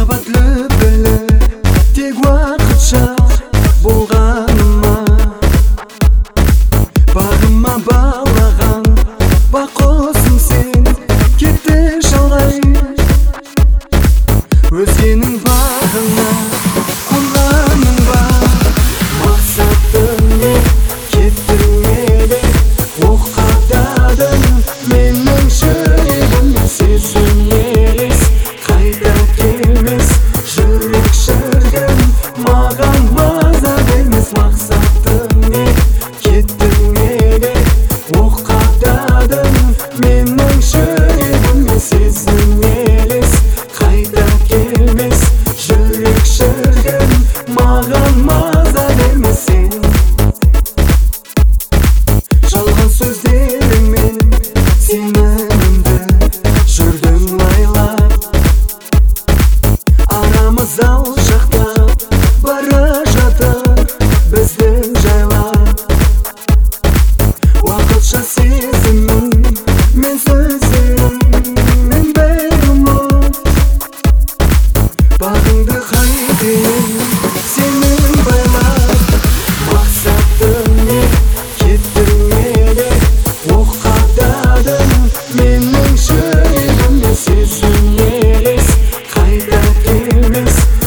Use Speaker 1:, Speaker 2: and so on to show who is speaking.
Speaker 1: Махаббатлы біліп тек уақытша болғаныма, бағыма балаған бақосың сен кетті шалғай. Өзгенің бағына қонғаның ба, мақсатың не кеттірмеді, оқададың менің жүрегімді. Сезім елес қайта келмес, жүрек шіркін маған маза бермес. Мақсатың не кеттірмеді, оқададың менің жүрегімді. Сезім елес қайта келмес, жүрек шіркін маған маза бермес. Сен жалған сөздеріңмен сенімімді жүрдің лайлап, арамыз алшақтап бара жатыр біздің жайлап. Уақытша сезімім мен сөздеріммен бәрі ұмыт, бағыңды қайтейін сенің байлап. Мақсатың не кеттірмеді, оқададың менің жүрегімді. Сезім елес қайта келмес,